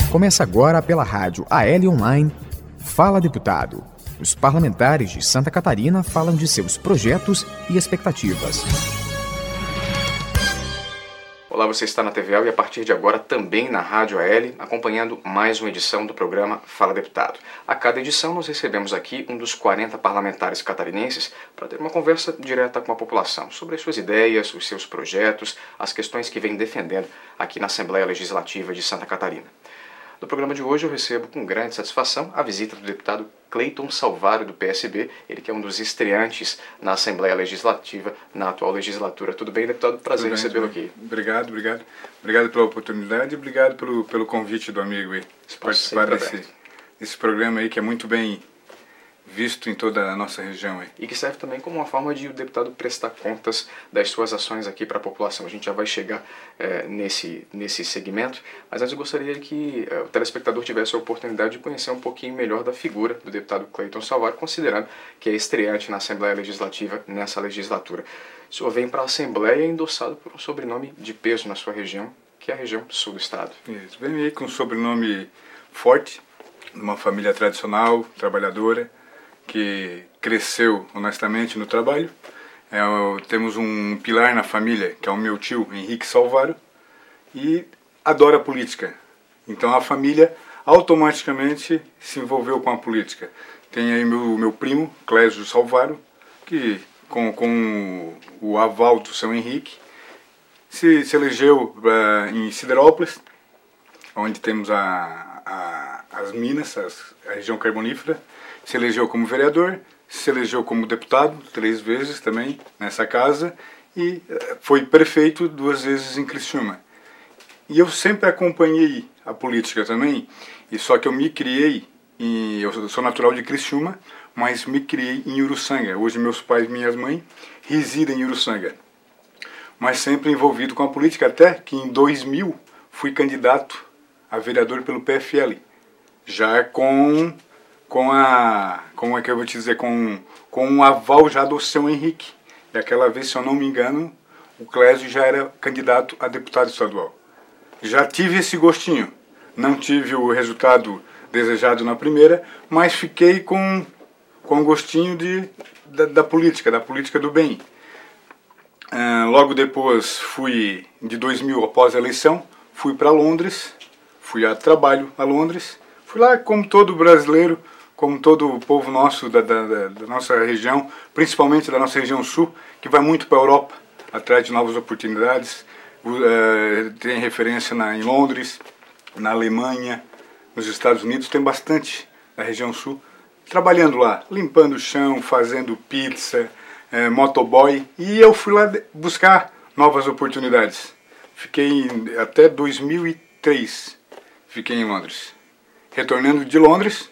Começa agora pela rádio AL Online, Fala Deputado. Os parlamentares de Santa Catarina falam de seus projetos e expectativas. Olá, você está na TVL e a partir de agora também na Rádio AL, acompanhando mais uma edição do programa Fala Deputado. A cada edição nós recebemos aqui um dos 40 parlamentares catarinenses para ter uma conversa direta com a população sobre as suas ideias, os seus projetos, as questões que vem defendendo aqui na Assembleia Legislativa de Santa Catarina. No programa de hoje eu recebo com grande satisfação a visita do deputado Cleiton Salvário, do PSB, ele que é um dos estreantes na Assembleia Legislativa na atual legislatura. Tudo bem, deputado? Prazer recebê-lo aqui. Obrigado pela oportunidade e obrigado pelo convite do amigo aí, de participar desse programa aí que é muito bem visto em toda a nossa região aí. E que serve também como uma forma de o deputado prestar contas das suas ações aqui para a população. A gente já vai chegar nesse segmento, mas antes eu gostaria que o telespectador tivesse a oportunidade de conhecer um pouquinho melhor da figura do deputado Cleiton Salvário, considerando que é estreante na Assembleia Legislativa nessa legislatura. O senhor vem para a Assembleia endossado por um sobrenome de peso na sua região, que é a região sul do estado. Isso, vem aí com um sobrenome forte, de uma família tradicional, trabalhadora, que cresceu honestamente no trabalho. Temos um pilar na família, que é o meu tio, Henrique Salvário, e adora a política. Então a família automaticamente se envolveu com a política. Tem aí meu primo, Clésio Salvário, que com o aval do São Henrique, se elegeu em Siderópolis, onde temos as minas, a região carbonífera. Se elegeu como vereador, se elegeu como deputado 3 vezes também nessa casa e foi prefeito 2 vezes em Criciúma. E eu sempre acompanhei a política também, e só que eu me criei, eu sou natural de Criciúma, mas me criei em Uruçanga. Hoje meus pais e minhas mães residem em Uruçanga. Mas sempre envolvido com a política, até que em 2000 fui candidato a vereador pelo PFL, já como é que eu vou te dizer, com um aval já do São Henrique. E aquela vez, se eu não me engano, o Clésio já era candidato a deputado estadual. Já tive esse gostinho. Não tive o resultado desejado na primeira, mas fiquei com gostinho da política do bem. Logo depois, de 2000, após a eleição, fui para Londres, fui a trabalho a Londres. Fui lá como todo brasileiro, como todo o povo nosso da nossa região, principalmente da nossa região sul, que vai muito para a Europa, atrás de novas oportunidades. Tem referência em Londres, na Alemanha, nos Estados Unidos, tem bastante na região sul, trabalhando lá, limpando o chão, fazendo pizza, motoboy, e eu fui lá buscar novas oportunidades. Fiquei até 2003, fiquei em Londres. Retornando de Londres,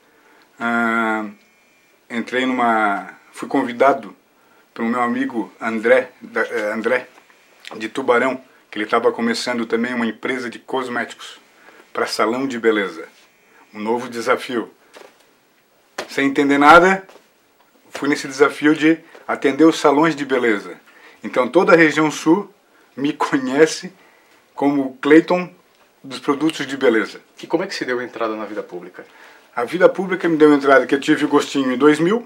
fui convidado pelo meu amigo André de Tubarão, que ele estava começando também uma empresa de cosméticos para salão de beleza. Um novo desafio. Sem entender nada, fui nesse desafio de atender os salões de beleza. Então toda a região sul me conhece como Cleiton dos produtos de beleza. E como é que se deu a entrada na vida pública? A vida pública me deu entrada que eu tive o gostinho em 2000.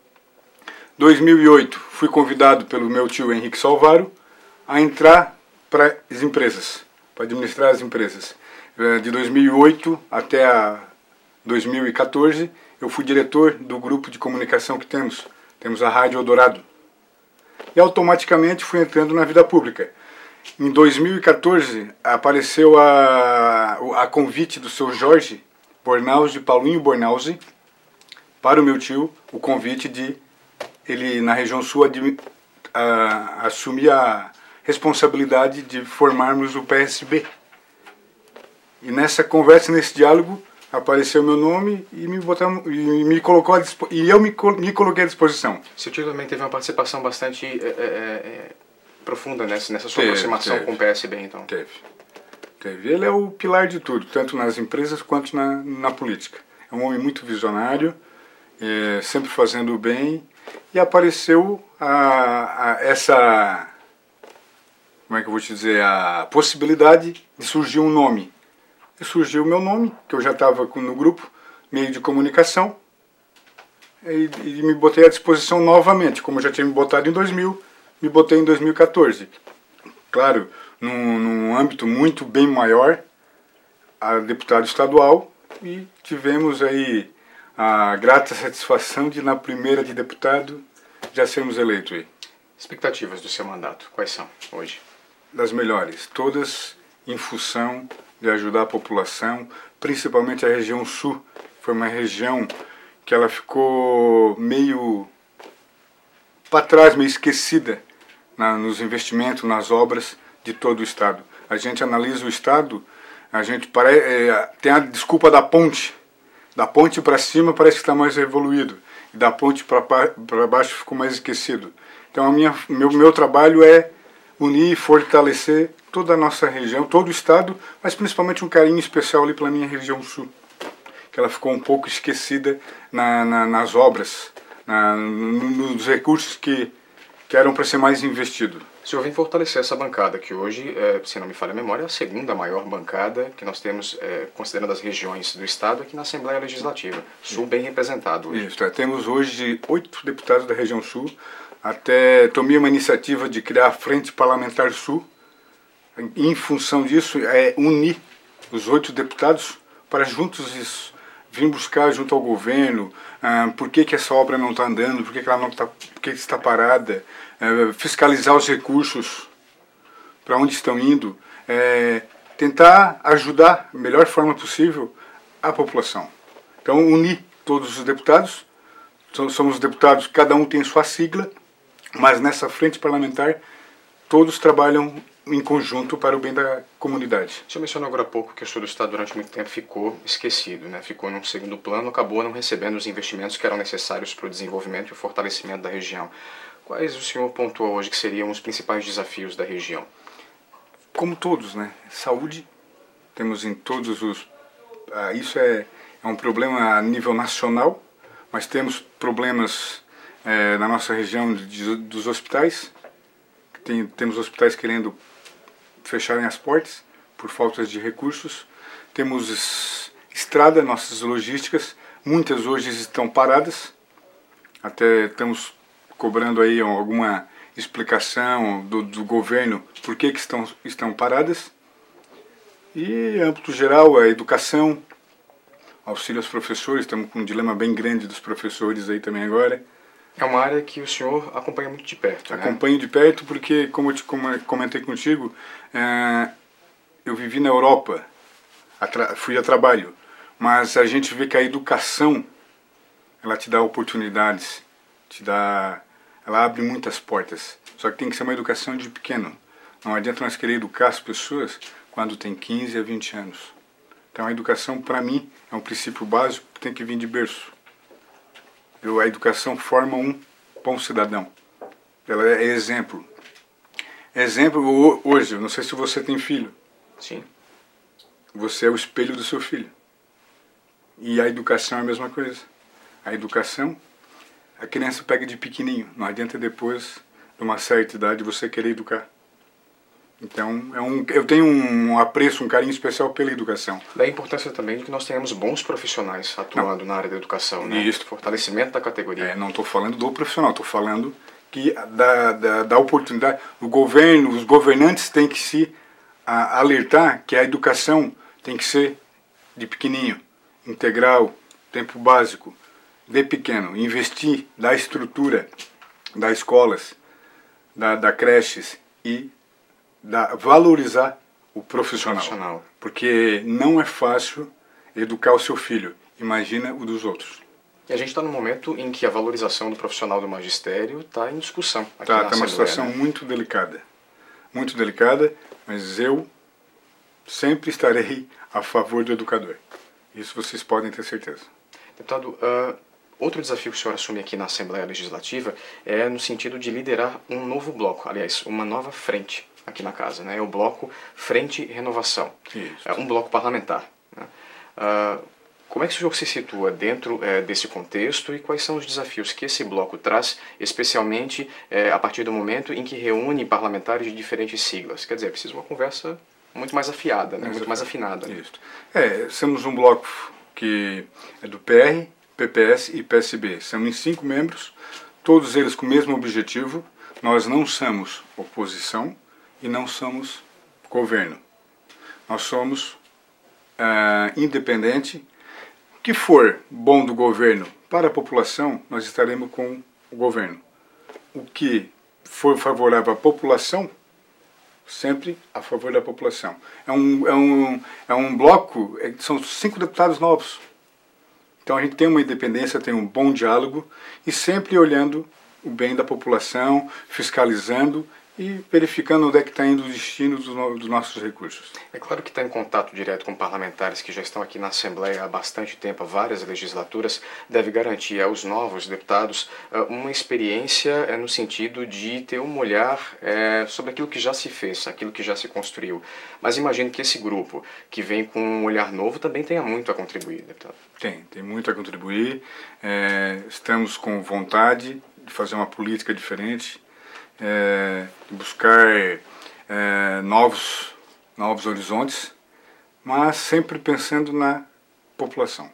2008 fui convidado pelo meu tio Henrique Salvário a entrar para as empresas, para administrar as empresas. De 2008 até 2014 eu fui diretor do grupo de comunicação que temos. Temos a Rádio Eldorado. E automaticamente fui entrando na vida pública. Em 2014 apareceu a convite do seu Jorge Bornauzi, Paulinho Bornauzi, para o meu tio, o convite de ele, na região sul, assumir a responsabilidade de formarmos o PSB. E nessa conversa, nesse diálogo, apareceu meu nome e me colocou e eu me coloquei à disposição. Seu tio também teve uma participação bastante profunda nessa sua aproximação com o PSB, então. Teve. Ele é o pilar de tudo, tanto nas empresas quanto na política. É um homem muito visionário, sempre fazendo o bem, e apareceu como é que eu vou te dizer, a possibilidade de surgir um nome e surgiu o meu nome, que eu já estava no grupo, meio de comunicação, e me botei à disposição novamente, como eu já tinha me botado em 2000, me botei em 2014. Claro, num âmbito muito bem maior, a deputado estadual, e tivemos aí a grata satisfação de, na primeira de deputado, já sermos eleitos aí. Expectativas do seu mandato, quais são hoje? Das melhores, todas em função de ajudar a população, principalmente a região sul. Foi uma região que ela ficou meio para trás, meio esquecida nos investimentos, nas obras de todo o estado. A gente analisa o estado, a gente tem a desculpa da ponte. Da ponte para cima parece que está mais evoluído, e da ponte para baixo ficou mais esquecido. Então meu trabalho é unir e fortalecer toda a nossa região, todo o estado, mas principalmente um carinho especial ali pela minha região sul, que ela ficou um pouco esquecida nas obras, nos recursos que eram para ser mais investido. O senhor vem fortalecer essa bancada, que hoje, se não me falha a memória, é a segunda maior bancada que nós temos, considerando as regiões do estado, aqui na Assembleia Legislativa. Sul bem representado hoje. Isso, temos hoje 8 deputados da região sul. Até tomei uma iniciativa de criar a Frente Parlamentar Sul. Em função disso, é unir os 8 deputados para juntos vir buscar junto ao governo por que essa obra não está andando, por que ela não está, por que está parada, fiscalizar os recursos, para onde estão indo, tentar ajudar da melhor forma possível a população. Então, unir todos os deputados, somos deputados, cada um tem sua sigla, mas nessa frente parlamentar todos trabalham em conjunto para o bem da comunidade. O senhor mencionou agora há pouco que o sul do estado durante muito tempo ficou esquecido, né? Ficou em um segundo plano, acabou não recebendo os investimentos que eram necessários para o desenvolvimento e o fortalecimento da região. Quais o senhor pontuou hoje que seriam os principais desafios da região? Como todos, né? Saúde, temos em todos os... isso é um problema a nível nacional, mas temos problemas na nossa região dos hospitais. Temos hospitais querendo fecharem as portas por falta de recursos. Temos estrada, nossas logísticas, muitas hoje estão paradas. Até estamos cobrando aí alguma explicação do governo por que estão paradas. E, em âmbito geral, a educação, auxílio aos professores, estamos com um dilema bem grande dos professores aí também agora. É uma área que o senhor acompanha muito de perto, né? Acompanho de perto porque, como eu comentei contigo, eu vivi na Europa, fui a trabalho, mas a gente vê que a educação, ela te dá oportunidades, ela abre muitas portas, só que tem que ser uma educação de pequeno. Não adianta nós querer educar as pessoas quando tem 15 a 20 anos. Então a educação, para mim, é um princípio básico que tem que vir de berço. A educação forma um bom cidadão. Ela é exemplo. Exemplo hoje, eu não sei se você tem filho. Sim. Você é o espelho do seu filho. E a educação é a mesma coisa. A educação, a criança pega de pequenininho. Não adianta depois, de uma certa idade, você querer educar. Então, eu tenho um apreço, um carinho especial pela educação. Da importância também de que nós tenhamos bons profissionais atuando na área da educação, né? Isso. Fortalecimento da categoria. Não estou falando do profissional, estou falando que da oportunidade. O governo, os governantes têm que se alertar que a educação tem que ser de pequenininho, integral, tempo básico, de pequeno. Investir da estrutura das escolas, da creches e valorizar o profissional. Porque não é fácil educar o seu filho, imagina o dos outros. E a gente está num momento em que a valorização do profissional do magistério está em discussão aqui na Assembleia. Está uma situação muito delicada, mas eu sempre estarei a favor do educador. Isso vocês podem ter certeza. Deputado, outro desafio que o senhor assume aqui na Assembleia Legislativa é no sentido de liderar um novo bloco, aliás, uma nova frente aqui na casa, né? É o bloco Frente Renovação. Isso. É um bloco parlamentar, né? Como é que o senhor se situa dentro desse contexto e quais são os desafios que esse bloco traz, especialmente a partir do momento em que reúne parlamentares de diferentes siglas? Quer dizer, é preciso uma conversa muito mais afiada, né? Muito mais afinada. Isso. Somos um bloco que é do PR, PPS e PSB. São em 5 membros, todos eles com o mesmo objetivo. Nós não somos oposição e não somos governo. Nós somos independente. O que for bom do governo para a população, nós estaremos com o governo. O que for favorável à população, sempre a favor da população. É um bloco, são 5 deputados novos. Então a gente tem uma independência, tem um bom diálogo e sempre olhando o bem da população, fiscalizando e verificando onde é que está indo o destino dos nossos recursos. É claro que está em contato direto com parlamentares que já estão aqui na Assembleia há bastante tempo, há várias legislaturas, deve garantir aos novos deputados uma experiência no sentido de ter um olhar sobre aquilo que já se fez, aquilo que já se construiu. Mas imagino que esse grupo que vem com um olhar novo também tenha muito a contribuir, deputado. Tem muito a contribuir. Estamos com vontade de fazer uma política diferente, de buscar novos horizontes, mas sempre pensando na população.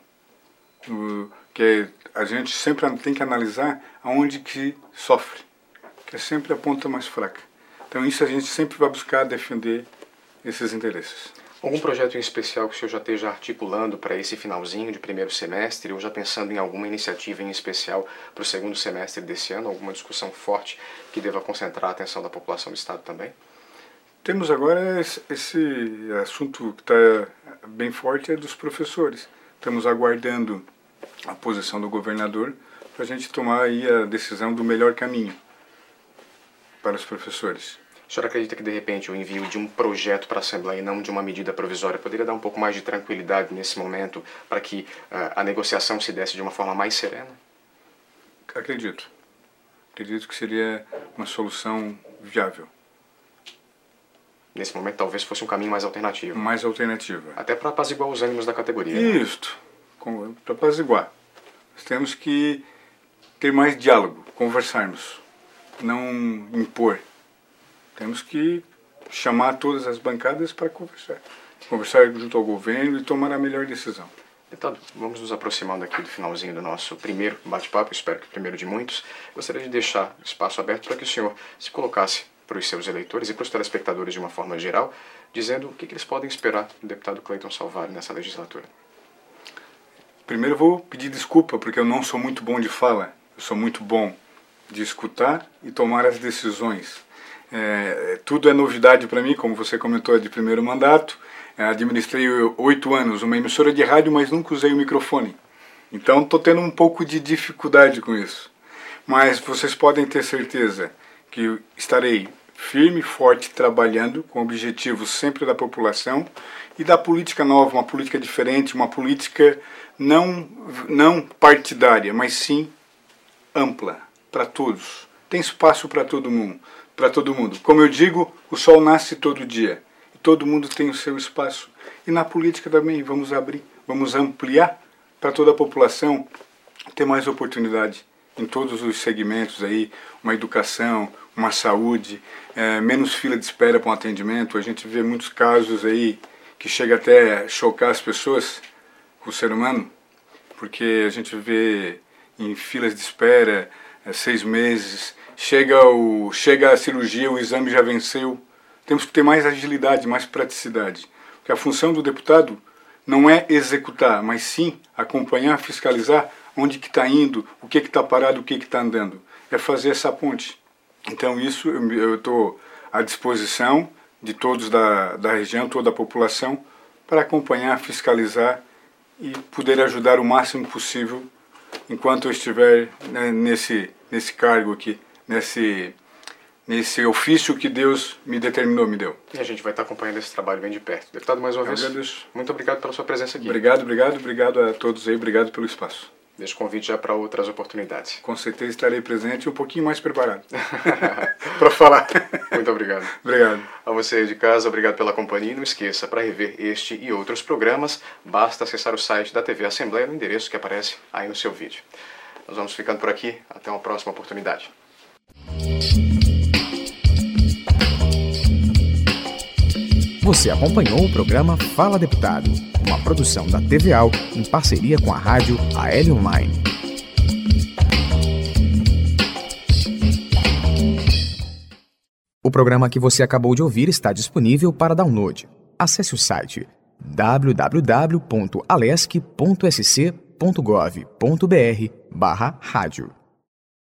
Que a gente sempre tem que analisar aonde que sofre, que é sempre a ponta mais fraca. Então isso a gente sempre vai buscar defender esses interesses. Algum projeto em especial que o senhor já esteja articulando para esse finalzinho de primeiro semestre, ou já pensando em alguma iniciativa em especial para o segundo semestre desse ano, alguma discussão forte que deva concentrar a atenção da população do Estado também? Temos agora esse assunto que está bem forte, é dos professores. Estamos aguardando a posição do governador para a gente tomar aí a decisão do melhor caminho para os professores. O senhor acredita que, de repente, o envio de um projeto para a Assembleia e não de uma medida provisória poderia dar um pouco mais de tranquilidade nesse momento para que a negociação se desse de uma forma mais serena? Acredito. Acredito que seria uma solução viável. Nesse momento, talvez fosse um caminho mais alternativo. Mais alternativa. Até para apaziguar os ânimos da categoria. Isto. Para apaziguar. Nós temos que ter mais diálogo, conversarmos, não impor. Temos que chamar todas as bancadas para conversar. Conversar junto ao governo e tomar a melhor decisão. Deputado, vamos nos aproximando aqui do finalzinho do nosso primeiro bate-papo, espero que o primeiro de muitos. Gostaria de deixar o espaço aberto para que o senhor se colocasse para os seus eleitores e para os telespectadores de uma forma geral, dizendo o que eles podem esperar do deputado Cleiton Salvari nessa legislatura. Primeiro eu vou pedir desculpa, porque eu não sou muito bom de fala. Eu sou muito bom de escutar e tomar as decisões. Tudo é novidade para mim, como você comentou, é de primeiro mandato. Administrei 8 anos uma emissora de rádio, mas nunca usei o microfone. Então estou tendo um pouco de dificuldade com isso. Mas vocês podem ter certeza que estarei firme e forte trabalhando com objetivos sempre da população e da política nova, uma política diferente, uma política não partidária, mas sim ampla, para todos. Tem espaço para todo mundo. Como eu digo, o sol nasce todo dia. E todo mundo tem o seu espaço. E na política também vamos abrir, vamos ampliar para toda a população ter mais oportunidade em todos os segmentos aí, uma educação, uma saúde, menos fila de espera para um atendimento. A gente vê muitos casos aí que chega até a chocar as pessoas, o ser humano, porque a gente vê em filas de espera 6 meses, chega a cirurgia, o exame já venceu. Temos que ter mais agilidade, mais praticidade. Porque a função do deputado não é executar, mas sim acompanhar, fiscalizar onde que está indo, o que está parado, o que está andando. É fazer essa ponte. Então isso eu estou à disposição de todos da região, toda a população, para acompanhar, fiscalizar e poder ajudar o máximo possível enquanto eu estiver nesse cargo aqui, nesse ofício que Deus me determinou, me deu. E a gente vai estar acompanhando esse trabalho bem de perto. Deputado, mais uma vez, agradeço. Muito obrigado pela sua presença aqui. Obrigado a todos aí, obrigado pelo espaço. Deixo o convite já para outras oportunidades. Com certeza estarei presente e um pouquinho mais preparado para falar. Muito obrigado. Obrigado. A você aí de casa, obrigado pela companhia. E não esqueça, para rever este e outros programas, basta acessar o site da TV Assembleia no endereço que aparece aí no seu vídeo. Nós vamos ficando por aqui. Até uma próxima oportunidade. Você acompanhou o programa Fala Deputado, uma produção da TVAL em parceria com a rádio AL Online. O programa que você acabou de ouvir está disponível para download. Acesse o site www.alesc.sc.gov.br/rádio.